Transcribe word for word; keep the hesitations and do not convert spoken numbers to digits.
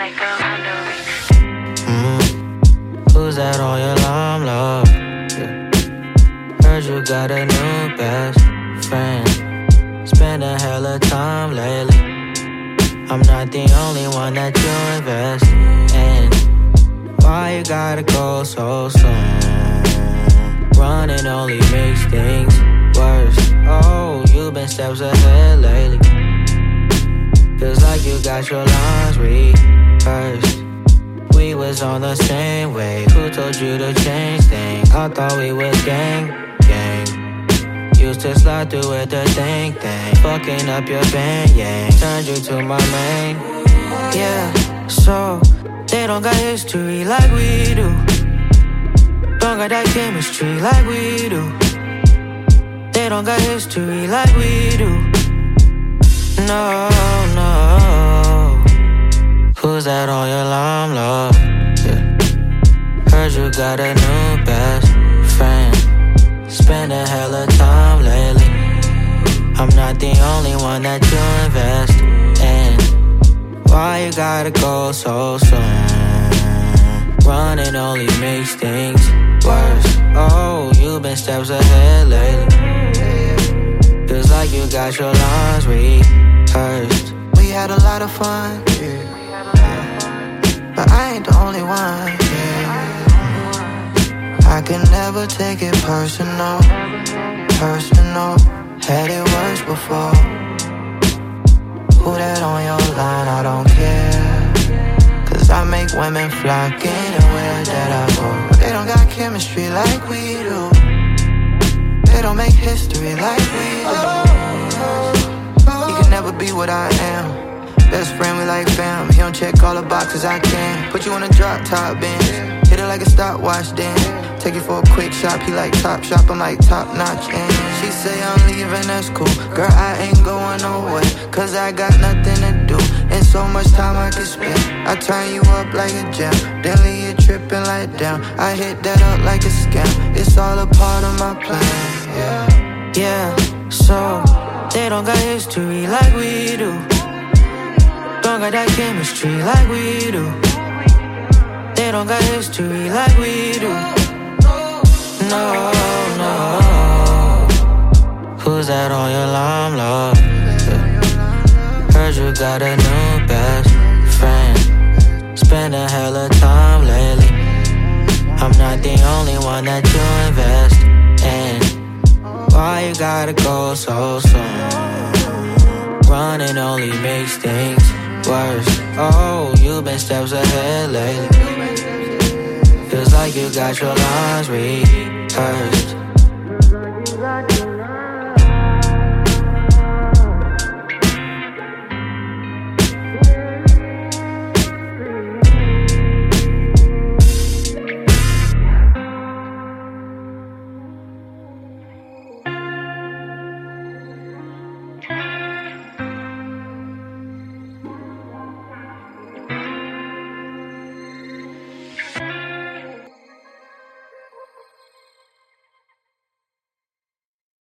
like a Honda. Mm. Who's that on your alarm, love? Yeah. Heard you got a new best friend. Spending hella time lately. I'm not the only one that you invest in. Why you gotta go so soon? Running only makes things worse. Oh, you've been steps ahead lately. Feels like you got your lines reversed. We was on the same way. Who told you to change things? I thought we was gang, gang. Used to slide through with the thing, thing. Fucking up your band, yeah. Turned you to my main. Yeah, so they don't got history like we do. Don't got that chemistry like we do. They don't got history like we do. No, no. Who's that on your alarm, love? Yeah. Heard you got a new best friend. Spending hella time lately. I'm not the only one that you invest in. Why you gotta go so soon? Running only makes things worse. Oh, you've been steps ahead lately. Feels like you got your lines rehearsed. We had a lot of fun, yeah. But I ain't the only one, yeah. I can never take it personal, personal. Had it worse before. Who that on your line, I don't care. Cause I make women flock anywhere that I go. They don't got chemistry like we do. They don't make history like we do. You can never be what I am. Best friend, we like fam. He don't check all the boxes I can. Put you on a drop top bench. Hit it like a stopwatch then. Take it for a quick shop. He like top shop, I'm like top notch. And she say I'm leaving, that's cool. Girl, I ain't going nowhere. Cause I got nothing to do. And so much time I can spend. I turn you up like a gem. Then leave you tripping like down. I hit that up like a scam. It's all a part of my plan, yeah. Yeah, so they don't got history like we do. Don't got that chemistry like we do. They don't got history like we do. No, no. Who's that on your alarm, love? Yeah. Heard you got a new best friend. Spending hella time lately. I'm not the only one that you invest in. Why you gotta go so soon? Running only makes things worse. Oh, you've been steps ahead lately. Feels like you got your lines rehearsed.